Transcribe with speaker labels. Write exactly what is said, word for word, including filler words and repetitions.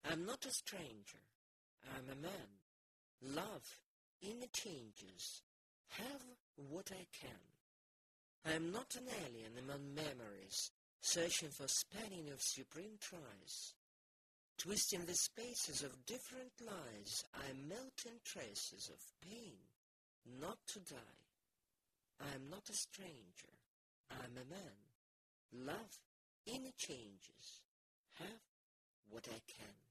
Speaker 1: I'm not a stranger, I'm a man. Love, in the changes, have what I can. I am not an alien among memories, searching for spanning of supreme tries. Twisting the spaces of different lies, I melt in traces of pain, not to die. I am not a stranger, I am a man. Love, in the changes, have what I can.